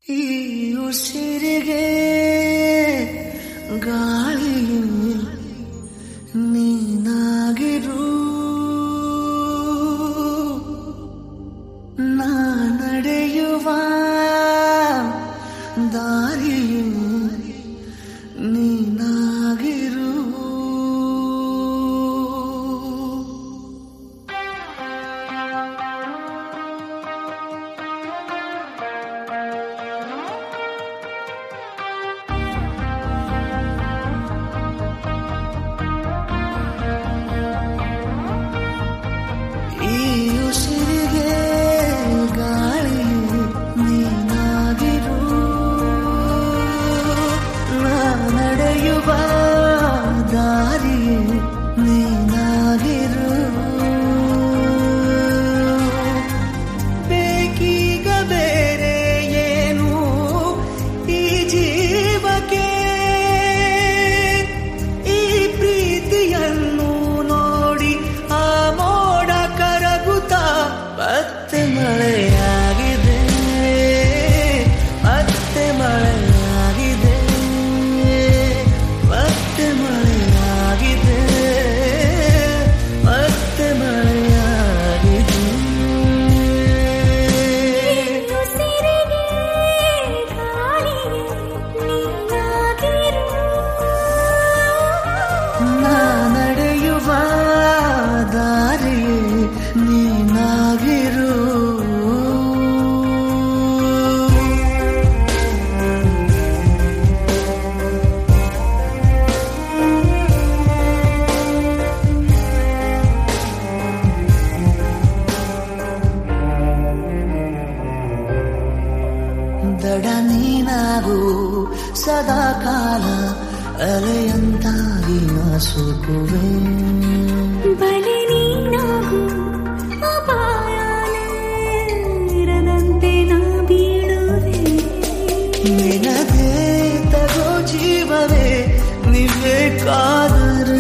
ಈ ಉಸಿರಿಗೆ ಗಾಳಿಯು ನೀನಾಗಿರು, ನಾ ನಡೆಯುವ ದಾರಿಯು ನೀನಾಗಿರು. ದಡ ನೀನಾಗು ಸದಾ ಕಾಲ ಅಲೆಯಂತಾಗಿ ಸುಕುವೆ, ಬಲೆ ನೀನಾಗು ಅಪಾಯದಂತೆ ನಾ ಬೀಳುವೆ. ನಿನಗೆ ತಗೋ ಜೀವವೇ ನೀವೇ ಕಾದರೆ,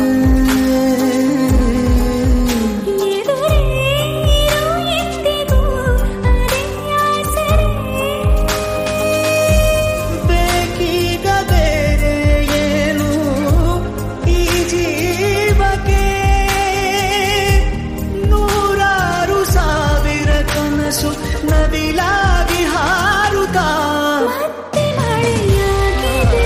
ನದಿಲಾಗಿ ಹಾರುತ್ತಾ ಮತ್ತೆ ಮಳೆಯಾಗಿದೆ,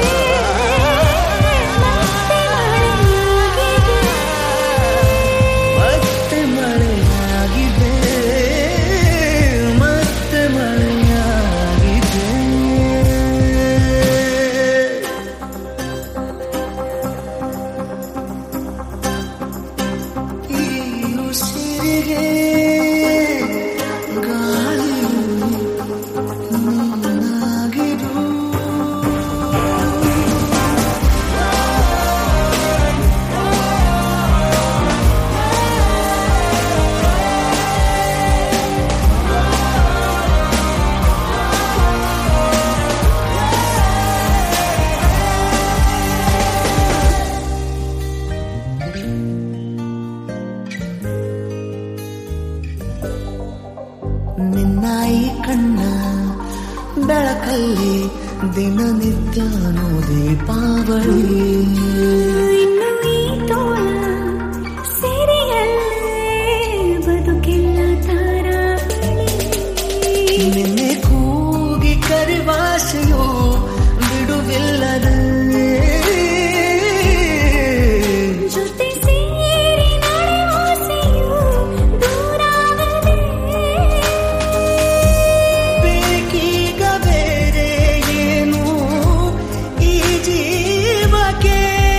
ಮತ್ತೆ ಮಳೆಯಾಗಿದೆ, ಮತ್ತೆ ಮಳೆಯಾಗಿದೆ. ಈ ಉಸಿರಿಗೆ ನಿನ್ನ ಈ ಕಣ್ಣ ಬೆಳಕಲ್ಲಿ ದಿನನಿತ್ಯನೂ ದೀಪಾವಳಿ, ಇನ್ನು ಈ ತೋಳ ಸೆರೆಯಲ್ಲೇ ಬದುಕೆಲ್ಲ ತಾರಾವಳಿ. ನಿನ್ನೆ ಕೂಗಿ ಕರಿವಾಸೆಯು ಬಿಡುವಿಲ್ಲದೆ ಜೊತೆ ಸೇರಿ ನಡೆವಾಸೆಯು ದೂರಾಗದೆ. ಬೇಕೀಗ ಬೇರೆ ಏನು ಈ ಜೀವಕ್ಕೆ,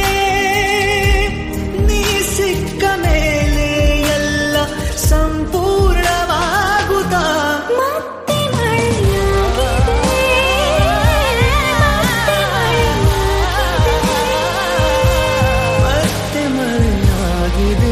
ನೀ ಸಿಕ್ಕ ಮೇಲೆ ಎಲ್ಲ ಸಂಪೂರ್ಣವಾಗುತ್ತಾ ಮತ್ತೆ ಮಳೆಯಾಗಿದೆ, ಮತ್ತೆ ಮಳೆಯಾಗಿದೆ.